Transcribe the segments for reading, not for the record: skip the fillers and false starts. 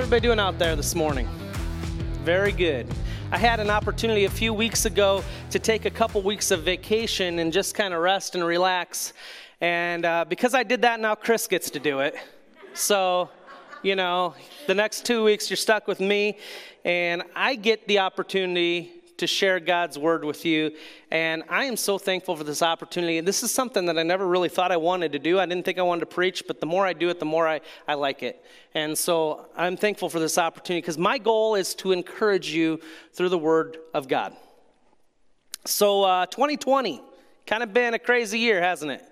everybody doing out there this morning? Very good. I had an opportunity a few weeks ago to take a couple weeks of vacation and just kind of rest and relax. And because I did that, now Chris gets to do it. So, you know, the next 2 weeks you're stuck with me, and I get the opportunity to share God's word with you. And I am so thankful for this opportunity. And this is something that I never really thought I wanted to do. I didn't think I wanted to preach, but the more I do it, the more I like it. And so I'm thankful for this opportunity because my goal is to encourage you through the word of God. So 2020, kind of been a crazy year, hasn't it?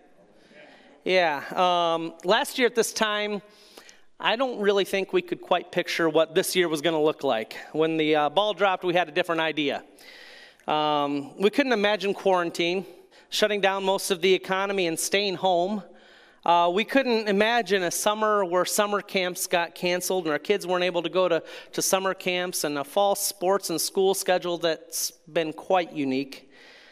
Yeah. Last year at this time, I don't really think we could quite picture what this year was going to look like. When the ball dropped, we had a different idea. We couldn't imagine quarantine, shutting down most of the economy and staying home. We couldn't imagine a summer where summer camps got canceled and our kids weren't able to go to summer camps, and a fall sports and school schedule that's been quite unique.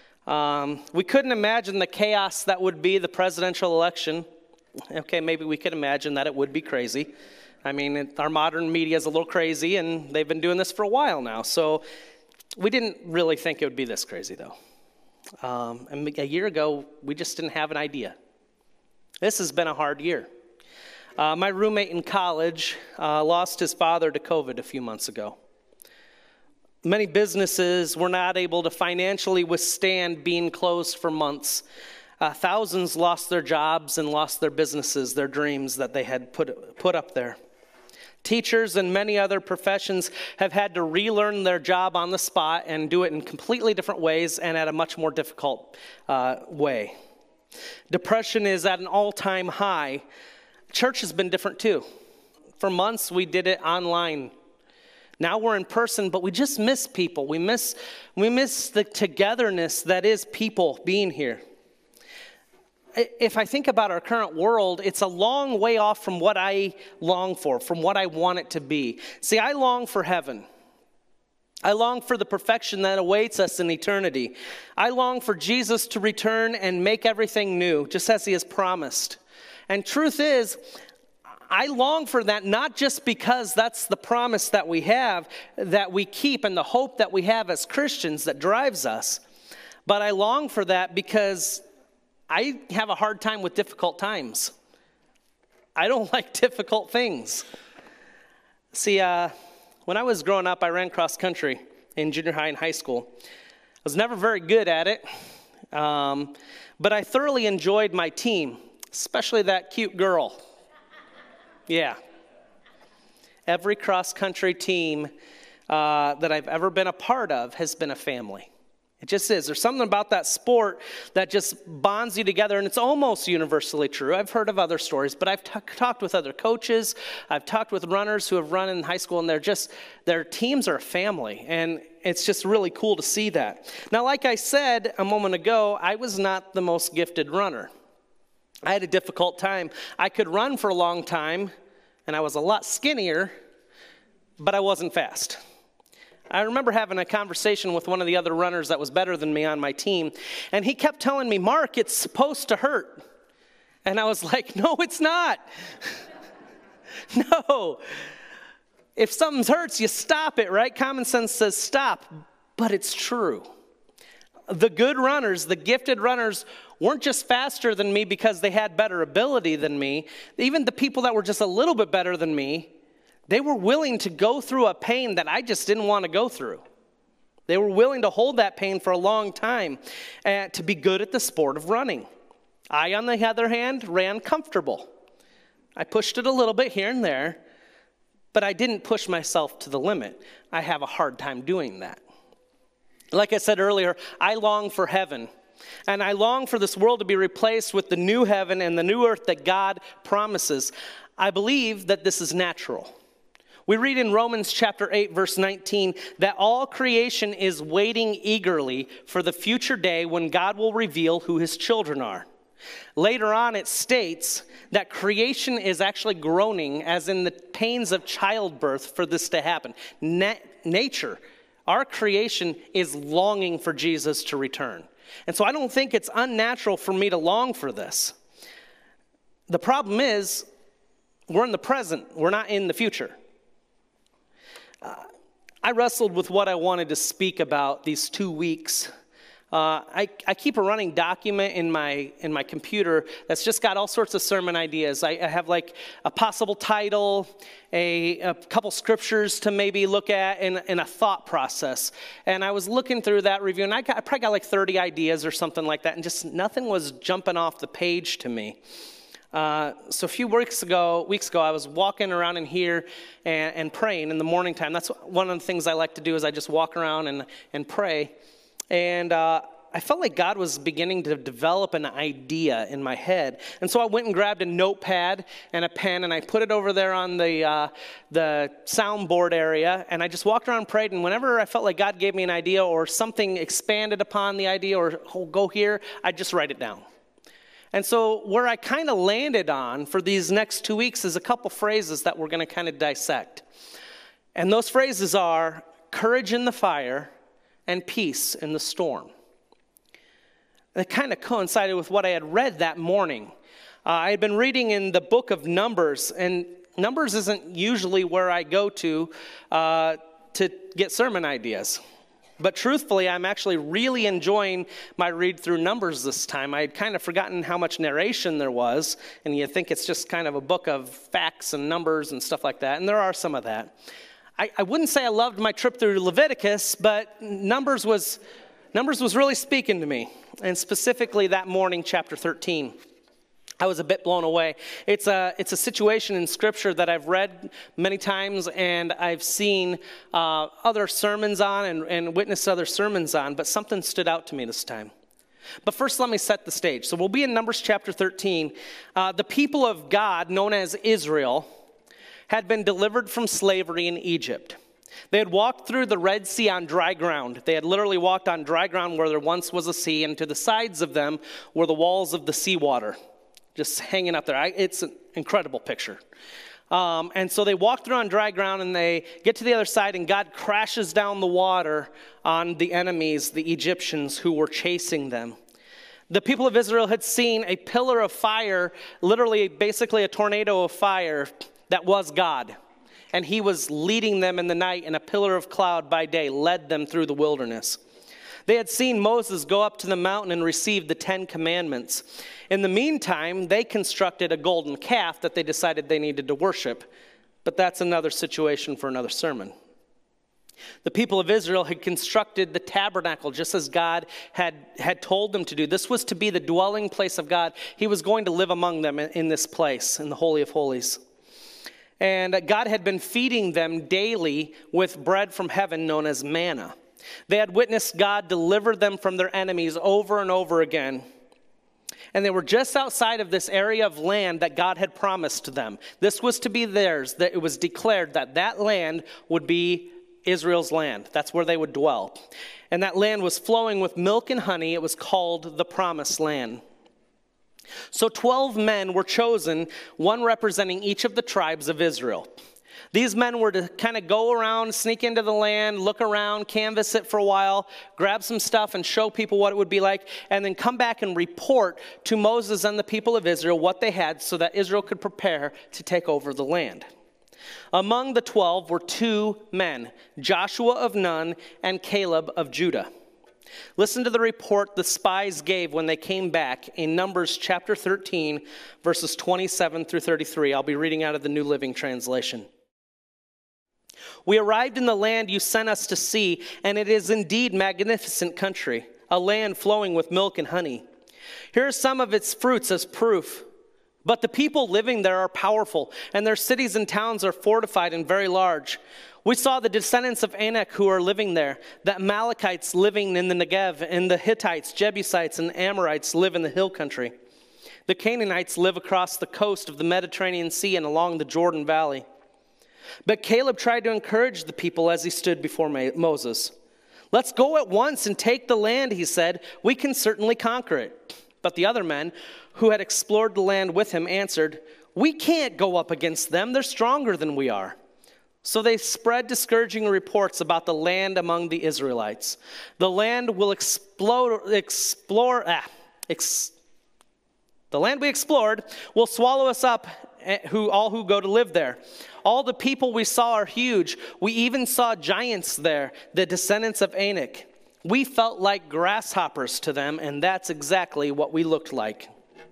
We couldn't imagine the chaos that would be the presidential election. Okay, maybe we could imagine that it would be crazy. I mean, our modern media is a little crazy, and they've been doing this for a while now. So we didn't really think it would be this crazy, though. And a year ago, we just didn't have an idea. This has been a hard year. My roommate in college lost his father to COVID a few months ago. Many businesses were not able to financially withstand being closed for months. Thousands lost their jobs and lost their businesses, their dreams that they had put up there. Teachers and many other professions have had to relearn their job on the spot and do it in completely different ways and at a much more difficult way. Depression is at an all-time high. Church has been different too. For months we did it online. Now we're in person, but we just miss people. We miss the togetherness that is people being here. If I think about our current world, it's a long way off from what I long for, from what I want it to be. See, I long for heaven. I long for the perfection that awaits us in eternity. I long for Jesus to return and make everything new, just as he has promised. And truth is, I long for that not just because that's the promise that we have, that we keep, and the hope that we have as Christians that drives us, but I long for that because I have a hard time with difficult times. I don't like difficult things. See, when I was growing up, I ran cross country in junior high and high school. I was never very good at it, but I thoroughly enjoyed my team, especially that cute girl. Yeah. Every cross country team that I've ever been a part of has been a family. It just is. There's something about that sport that just bonds you together, and it's almost universally true. I've heard of other stories, but I've talked with other coaches. I've talked with runners who have run in high school, and their teams are a family, and it's just really cool to see that. Now, like I said a moment ago, I was not the most gifted runner. I had a difficult time. I could run for a long time, and I was a lot skinnier, but I wasn't fast. I remember having a conversation with one of the other runners that was better than me on my team, and he kept telling me, "Mark, it's supposed to hurt." And I was like, "No, it's not." No. If something hurts, you stop it, right? Common sense says stop, but it's true. The good runners, the gifted runners, weren't just faster than me because they had better ability than me. Even the people that were just a little bit better than me, they were willing to go through a pain that I just didn't want to go through. They were willing to hold that pain for a long time to be good at the sport of running. I, on the other hand, ran comfortable. I pushed it a little bit here and there, but I didn't push myself to the limit. I have a hard time doing that. Like I said earlier, I long for heaven. And I long for this world to be replaced with the new heaven and the new earth that God promises. I believe that this is natural. We read in Romans chapter 8, verse 19, that all creation is waiting eagerly for the future day when God will reveal who his children are. Later on, it states that creation is actually groaning, as in the pains of childbirth, for this to happen. Nature, our creation, is longing for Jesus to return. And so I don't think it's unnatural for me to long for this. The problem is, we're in the present, we're not in the future. I wrestled with what I wanted to speak about these 2 weeks. I keep a running document in my computer that's just got all sorts of sermon ideas. I have like a possible title, a couple scriptures to maybe look at, and a thought process. And I was looking through that review, and I probably got like 30 ideas or something like that, and just nothing was jumping off the page to me. So a few weeks ago, I was walking around in here and praying in the morning time. That's one of the things I like to do, is I just walk around and pray. And I felt like God was beginning to develop an idea in my head. And so I went and grabbed a notepad and a pen, and I put it over there on the soundboard area. And I just walked around and prayed. And whenever I felt like God gave me an idea or something expanded upon the idea, or go here, I'd just write it down. And so where I kind of landed on for these next 2 weeks is a couple phrases that we're going to kind of dissect. And those phrases are courage in the fire and peace in the storm. It kind of coincided with what I had read that morning. I had been reading in the book of Numbers, and Numbers isn't usually where I go to get sermon ideas. But truthfully, I'm actually really enjoying my read through Numbers this time. I had kind of forgotten how much narration there was, and you think it's just kind of a book of facts and numbers and stuff like that, and there are some of that. I wouldn't say I loved my trip through Leviticus, but Numbers was really speaking to me, and specifically that morning, chapter 13. I was a bit blown away. It's a situation in Scripture that I've read many times, and I've seen other sermons on and witnessed other sermons on, but something stood out to me this time. But first, let me set the stage. So we'll be in Numbers chapter 13. The people of God, known as Israel, had been delivered from slavery in Egypt. They had walked through the Red Sea on dry ground. They had literally walked on dry ground where there once was a sea, and to the sides of them were the walls of the seawater, just hanging up there. It's an incredible picture. And so they walk through on dry ground, and they get to the other side, and God crashes down the water on the enemies, the Egyptians who were chasing them. The people of Israel had seen a pillar of fire, literally basically a tornado of fire that was God. And he was leading them in the night, and a pillar of cloud by day led them through the wilderness. They had seen Moses go up to the mountain and receive the 10 commandments. In the meantime, they constructed a golden calf that they decided they needed to worship. But that's another situation for another sermon. The people of Israel had constructed the tabernacle just as God had told them to do. This was to be the dwelling place of God. He was going to live among them in this place, in the Holy of Holies. And God had been feeding them daily with bread from heaven known as manna. They had witnessed God deliver them from their enemies over and over again. And they were just outside of this area of land that God had promised them. This was to be theirs. That it was declared that that land would be Israel's land. That's where they would dwell. And that land was flowing with milk and honey. It was called the Promised Land. So 12 men were chosen, one representing each of the tribes of Israel. These men were to kind of go around, sneak into the land, look around, canvass it for a while, grab some stuff and show people what it would be like, and then come back and report to Moses and the people of Israel what they had so that Israel could prepare to take over the land. Among the 12 were 2 men, Joshua of Nun and Caleb of Judah. Listen to the report the spies gave when they came back in Numbers chapter 13, verses 27 through 33. I'll be reading out of the New Living Translation. We arrived in the land you sent us to see, and it is indeed magnificent country, a land flowing with milk and honey. Here are some of its fruits as proof. But the people living there are powerful, and their cities and towns are fortified and very large. We saw the descendants of Anak who are living there, the Amalekites living in the Negev, and the Hittites, Jebusites, and Amorites live in the hill country. The Canaanites live across the coast of the Mediterranean Sea and along the Jordan Valley. But Caleb tried to encourage the people as he stood before Moses. Let's go at once and take the land, he said. We can certainly conquer it. But the other men who had explored the land with him answered, we can't go up against them. They're stronger than we are. So they spread discouraging reports about the land among the Israelites. The land we explored will swallow us up who go to live there. All the people we saw are huge. We even saw giants there, the descendants of Anak. We felt like grasshoppers to them, and that's exactly what we looked like.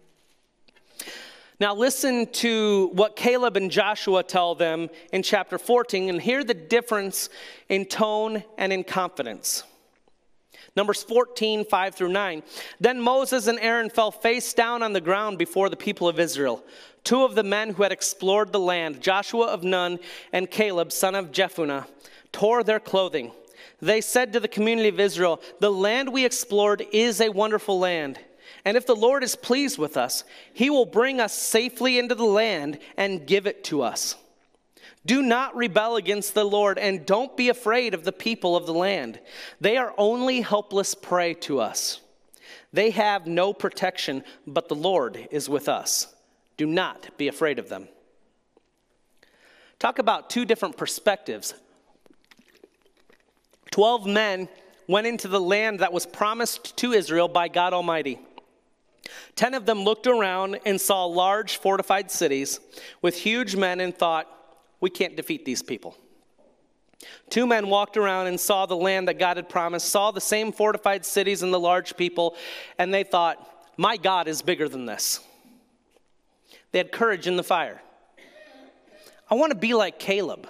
Now listen to what Caleb and Joshua tell them in chapter 14, and hear the difference in tone and in confidence. Numbers 14, 5 through 9. Then Moses and Aaron fell face down on the ground before the people of Israel. Two of the men who had explored the land, Joshua of Nun and Caleb, son of Jephunneh, tore their clothing. They said to the community of Israel, "The land we explored is a wonderful land. And if the Lord is pleased with us, he will bring us safely into the land and give it to us. Do not rebel against the Lord, and don't be afraid of the people of the land. They are only helpless prey to us. They have no protection, but the Lord is with us. Do not be afraid of them." Talk about two different perspectives. 12 men went into the land that was promised to Israel by God Almighty. 10 of them looked around and saw large fortified cities with huge men and thought, "We can't defeat these people." 2 men walked around and saw the land that God had promised, saw the same fortified cities and the large people, and they thought, "My God is bigger than this." They had courage in the fire. I want to be like Caleb.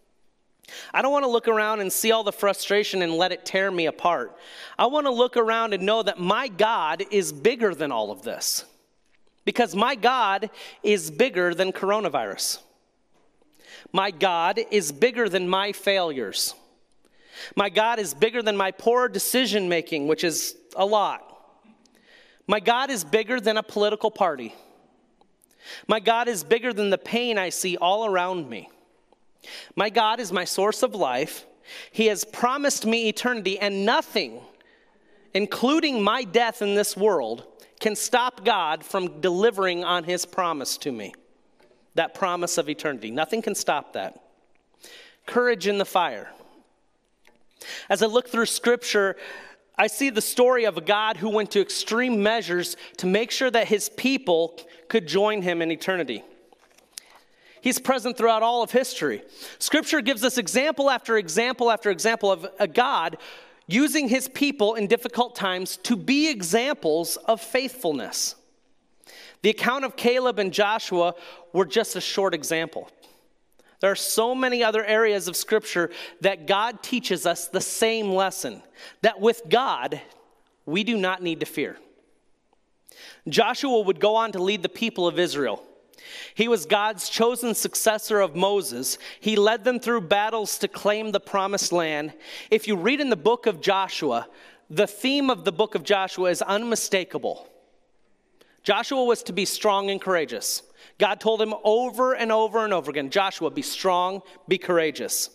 I don't want to look around and see all the frustration and let it tear me apart. I want to look around and know that my God is bigger than all of this, because my God is bigger than coronavirus. My God is bigger than my failures. My God is bigger than my poor decision making, which is a lot. My God is bigger than a political party. My God is bigger than the pain I see all around me. My God is my source of life. He has promised me eternity, and nothing, including my death in this world, can stop God from delivering on his promise to me. That promise of eternity. Nothing can stop that. Courage in the fire. As I look through Scripture, I see the story of a God who went to extreme measures to make sure that his people could join him in eternity. He's present throughout all of history. Scripture gives us example after example after example of a God using his people in difficult times to be examples of faithfulness. The account of Caleb and Joshua were just a short example. There are so many other areas of Scripture that God teaches us the same lesson, that with God, we do not need to fear. Joshua would go on to lead the people of Israel. He was God's chosen successor of Moses. He led them through battles to claim the promised land. If you read in the book of Joshua, the theme of the book of Joshua is unmistakable. Joshua was to be strong and courageous. God told him over and over and over again, "Joshua, be strong, be courageous."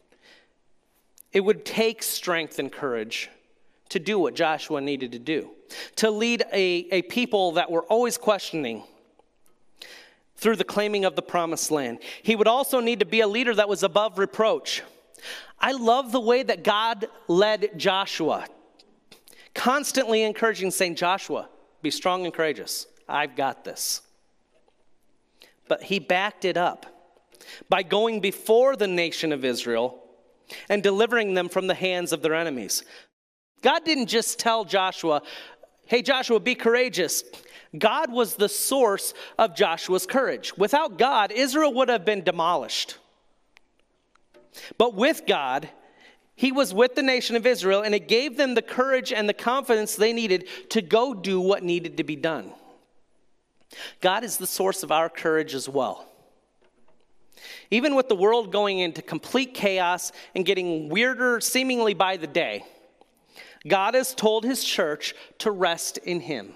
It would take strength and courage to do what Joshua needed to do, to lead a people that were always questioning through the claiming of the promised land. He would also need to be a leader that was above reproach. I love the way that God led Joshua, constantly encouraging, saying, "Joshua, be strong and courageous. I've got this." But he backed it up by going before the nation of Israel and delivering them from the hands of their enemies. God didn't just tell Joshua, "Hey, Joshua, be courageous." God was the source of Joshua's courage. Without God, Israel would have been demolished. But with God, he was with the nation of Israel, and it gave them the courage and the confidence they needed to go do what needed to be done. God is the source of our courage as well. Even with the world going into complete chaos and getting weirder seemingly by the day, God has told his church to rest in him,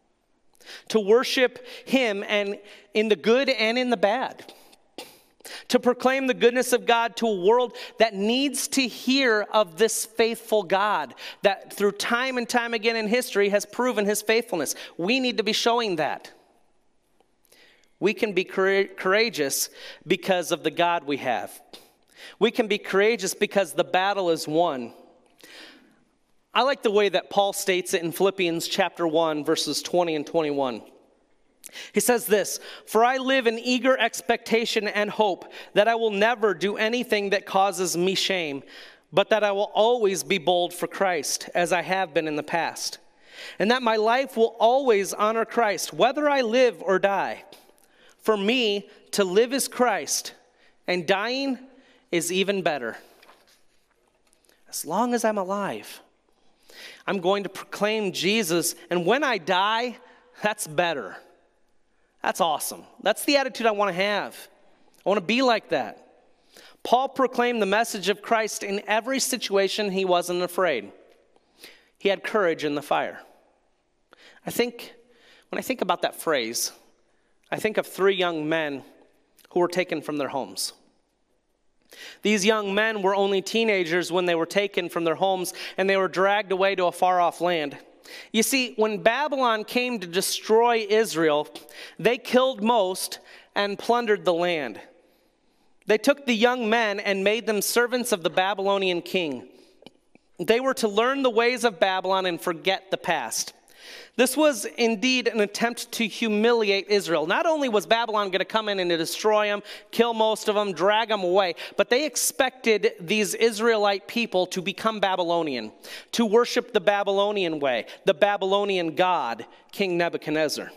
to worship him and in the good and in the bad, to proclaim the goodness of God to a world that needs to hear of this faithful God that through time and time again in history has proven his faithfulness. We need to be showing that. We can be courageous because of the God we have. We can be courageous because the battle is won. I like the way that Paul states it in Philippians chapter 1, verses 20 and 21. He says this, "For I live in eager expectation and hope that I will never do anything that causes me shame, but that I will always be bold for Christ, as I have been in the past, and that my life will always honor Christ, whether I live or die. For me, to live is Christ, and dying is even better. As long as I'm alive, I'm going to proclaim Jesus, and when I die, that's better." That's awesome. That's the attitude I want to have. I want to be like that. Paul proclaimed the message of Christ in every situation. He wasn't afraid. He had courage in the fire. When I think about that phrase, I think of 3 young men who were taken from their homes. These young men were only teenagers when they were taken from their homes, and they were dragged away to a far-off land. You see, when Babylon came to destroy Israel, they killed most and plundered the land. They took the young men and made them servants of the Babylonian king. They were to learn the ways of Babylon and forget the past. This was indeed an attempt to humiliate Israel. Not only was Babylon going to come in and destroy them, kill most of them, drag them away, but they expected these Israelite people to become Babylonian, to worship the Babylonian way, the Babylonian god, King Nebuchadnezzar.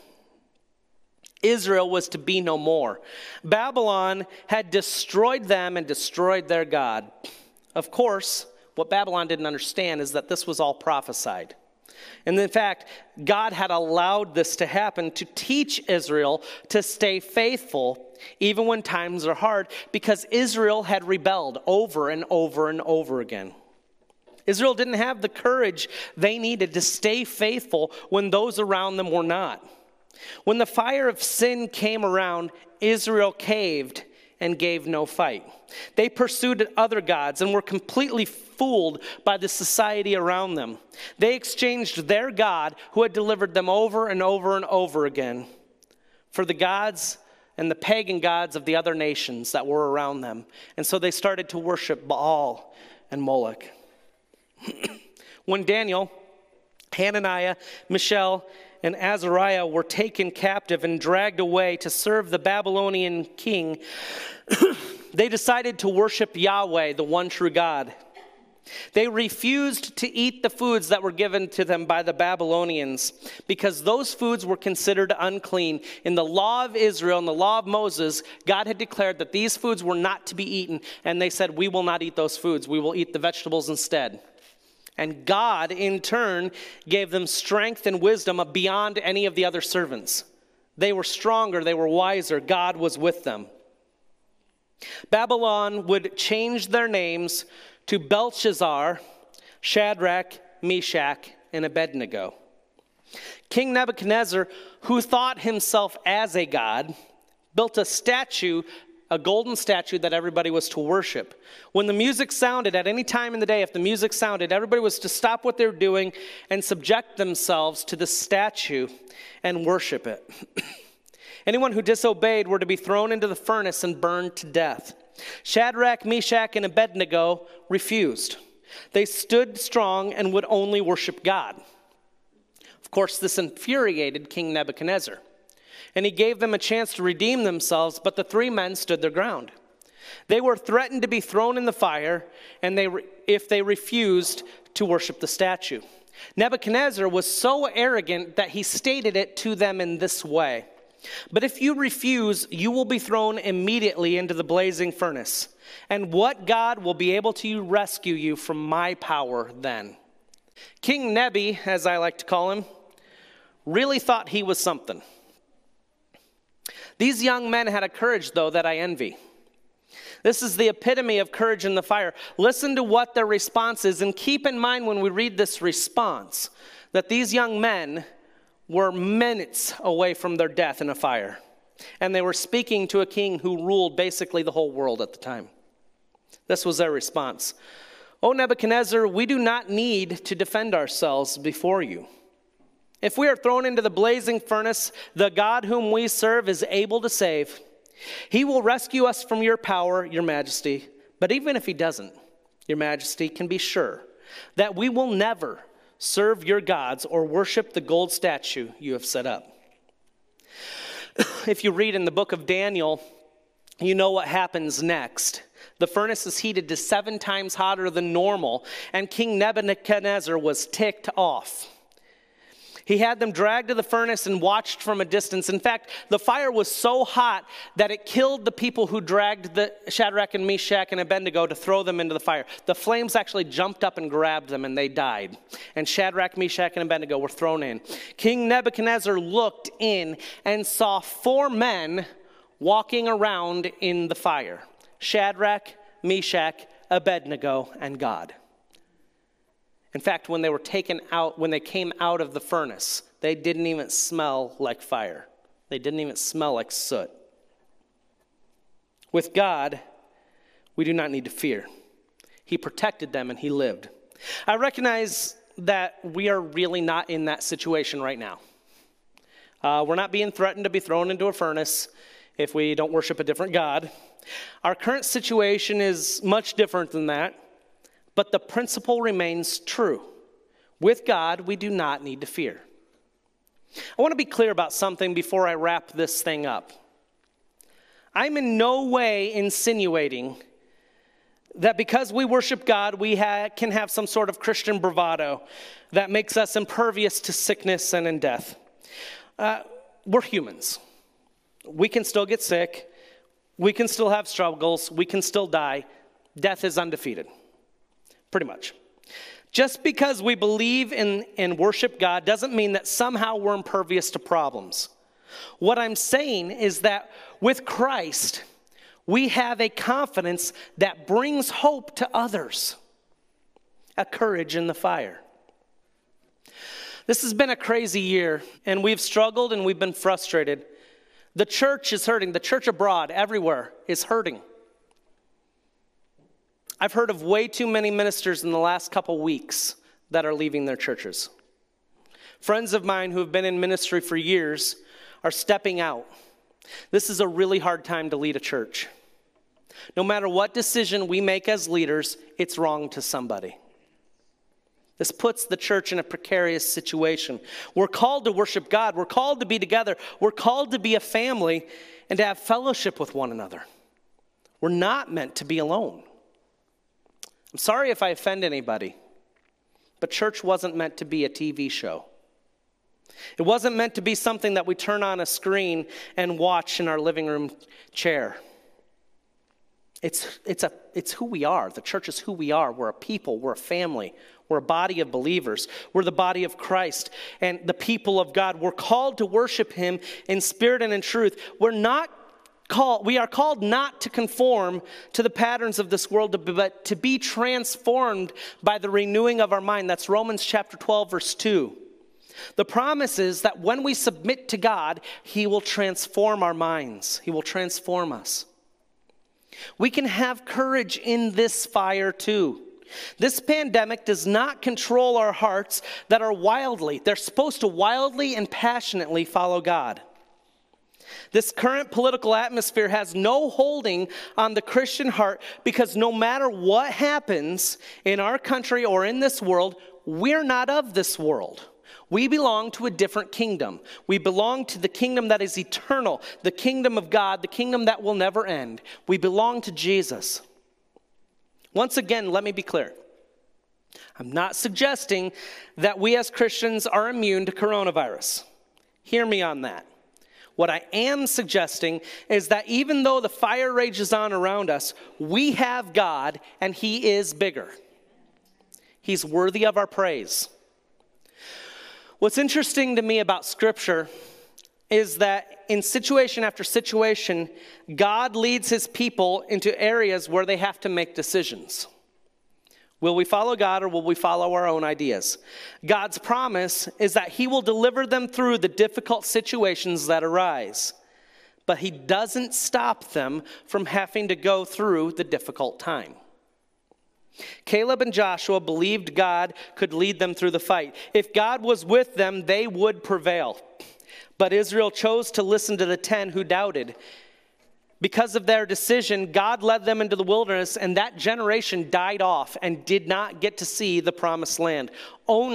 Israel was to be no more. Babylon had destroyed them and destroyed their God. Of course, what Babylon didn't understand is that this was all prophesied. And in fact, God had allowed this to happen to teach Israel to stay faithful even when times are hard, because Israel had rebelled over and over and over again. Israel didn't have the courage they needed to stay faithful when those around them were not. When the fire of sin came around, Israel caved and gave no fight. They pursued other gods and were completely fooled by the society around them. They exchanged their God, who had delivered them over and over and over again, for the gods and the pagan gods of the other nations that were around them. And so they started to worship Baal and Moloch. When Daniel, Hananiah, Mishael, and Azariah were taken captive and dragged away to serve the Babylonian king, they decided to worship Yahweh, the one true God. They refused to eat the foods that were given to them by the Babylonians because those foods were considered unclean. In the law of Israel, in the law of Moses, God had declared that these foods were not to be eaten, and they said, "We will not eat those foods. We will eat the vegetables instead." And God, in turn, gave them strength and wisdom beyond any of the other servants. They were stronger, they were wiser, God was with them. Babylon would change their names to Belshazzar, Shadrach, Meshach, and Abednego. King Nebuchadnezzar, who thought himself as a god, built a statue, a golden statue that everybody was to worship. When the music sounded, at any time in the day, if the music sounded, everybody was to stop what they were doing and subject themselves to the statue and worship it. Anyone who disobeyed were to be thrown into the furnace and burned to death. Shadrach, Meshach, and Abednego refused. They stood strong and would only worship God. Of course, this infuriated King Nebuchadnezzar, and he gave them a chance to redeem themselves, but the 3 men stood their ground. They were threatened to be thrown in the fire and if they refused to worship the statue. Nebuchadnezzar was so arrogant that he stated it to them in this way: "But if you refuse, you will be thrown immediately into the blazing furnace. And what God will be able to rescue you from my power then?" King Nebi, as I like to call him, really thought he was something. These young men had a courage, though, that I envy. This is the epitome of courage in the fire. Listen to what their response is, and keep in mind when we read this response that these young men were minutes away from their death in a fire. And they were speaking to a king who ruled basically the whole world at the time. This was their response: "O Nebuchadnezzar, we do not need to defend ourselves before you. If we are thrown into the blazing furnace, the God whom we serve is able to save. He will rescue us from your power, your majesty. But even if he doesn't, your majesty can be sure that we will never serve your gods or worship the gold statue you have set up." If you read in the book of Daniel, you know what happens next. The furnace is heated to 7 times hotter than normal, and King Nebuchadnezzar was ticked off. He had them dragged to the furnace and watched from a distance. In fact, the fire was so hot that it killed the people who dragged the Shadrach and Meshach and Abednego to throw them into the fire. The flames actually jumped up and grabbed them, and they died. And Shadrach, Meshach, and Abednego were thrown in. King Nebuchadnezzar looked in and saw 4 men walking around in the fire: Shadrach, Meshach, Abednego, and God. In fact, when they came out of the furnace, they didn't even smell like fire. They didn't even smell like soot. With God, we do not need to fear. He protected them and he lived. I recognize that we are really not in that situation right now. We're not being threatened to be thrown into a furnace if we don't worship a different God. Our current situation is much different than that. But the principle remains true. With God, we do not need to fear. I want to be clear about something before I wrap this thing up. I'm in no way insinuating that because we worship God, we can have some sort of Christian bravado that makes us impervious to sickness and in death. We're humans. We can still get sick. We can still have struggles. We can still die. Death is undefeated. Pretty much. Just because we believe in and worship God doesn't mean that somehow we're impervious to problems. What I'm saying is that with Christ, we have a confidence that brings hope to others, a courage in the fire. This has been a crazy year, and we've struggled and we've been frustrated. The church is hurting. The church abroad, everywhere, is hurting. I've heard of way too many ministers in the last couple weeks that are leaving their churches. Friends of mine who have been in ministry for years are stepping out. This is a really hard time to lead a church. No matter what decision we make as leaders, it's wrong to somebody. This puts the church in a precarious situation. We're called to worship God. We're called to be together. We're called to be a family and to have fellowship with one another. We're not meant to be alone. I'm sorry if I offend anybody, but church wasn't meant to be a TV show. It wasn't meant to be something that we turn on a screen and watch in our living room chair. It's who we are. The church is who we are. We're a people. We're a family. We're a body of believers. We're the body of Christ and the people of God. We're called to worship him in spirit and in truth. We are called not to conform to the patterns of this world, but to be transformed by the renewing of our mind. That's Romans chapter 12, verse 2. The promise is that when we submit to God, he will transform our minds. He will transform us. We can have courage in this fire too. This pandemic does not control our hearts they're supposed to wildly and passionately follow God. This current political atmosphere has no holding on the Christian heart because no matter what happens in our country or in this world, we're not of this world. We belong to a different kingdom. We belong to the kingdom that is eternal, the kingdom of God, the kingdom that will never end. We belong to Jesus. Once again, let me be clear. I'm not suggesting that we as Christians are immune to coronavirus. Hear me on that. What I am suggesting is that even though the fire rages on around us, we have God and he is bigger. He's worthy of our praise. What's interesting to me about Scripture is that in situation after situation, God leads his people into areas where they have to make decisions. Will we follow God or will we follow our own ideas? God's promise is that he will deliver them through the difficult situations that arise. But he doesn't stop them from having to go through the difficult time. Caleb and Joshua believed God could lead them through the fight. If God was with them, they would prevail. But Israel chose to listen to the 10 who doubted. Because of their decision, God led them into the wilderness, and that generation died off and did not get to see the promised land. Only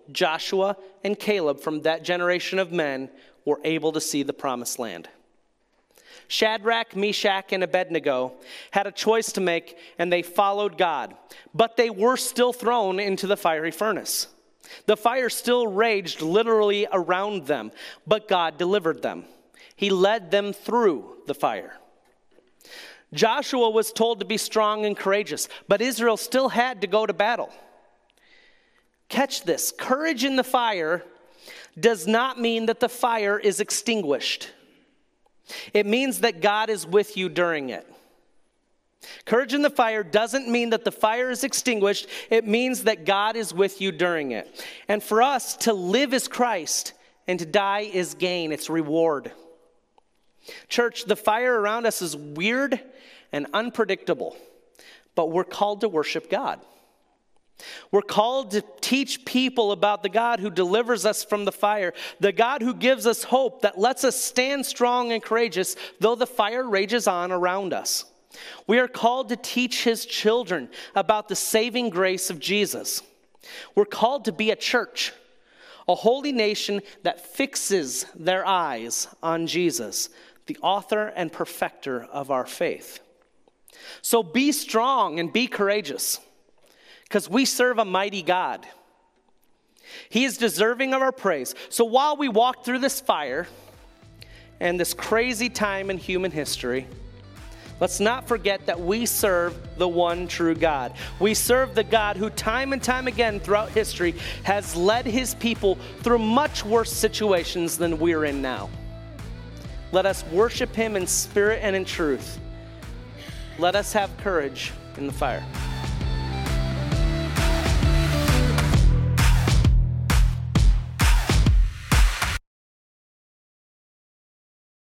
Joshua and Caleb from that generation of men were able to see the promised land. Shadrach, Meshach, and Abednego had a choice to make, and they followed God. But they were still thrown into the fiery furnace. The fire still raged literally around them, but God delivered them. He led them through the fire. Joshua was told to be strong and courageous, but Israel still had to go to battle. Catch this. Courage in the fire does not mean that the fire is extinguished. It means that God is with you during it. Courage in the fire doesn't mean that the fire is extinguished. It means that God is with you during it. And for us, to live is Christ and to die is gain. It's reward. Church, the fire around us is weird and unpredictable, but we're called to worship God. We're called to teach people about the God who delivers us from the fire, the God who gives us hope that lets us stand strong and courageous though the fire rages on around us. We are called to teach his children about the saving grace of Jesus. We're called to be a church, a holy nation that fixes their eyes on Jesus, the author and perfecter of our faith. So be strong and be courageous, because we serve a mighty God. He is deserving of our praise. So while we walk through this fire and this crazy time in human history, let's not forget that we serve the one true God. We serve the God who time and time again throughout history has led his people through much worse situations than we're in now. Let us worship him in spirit and in truth. Let us have courage in the fire.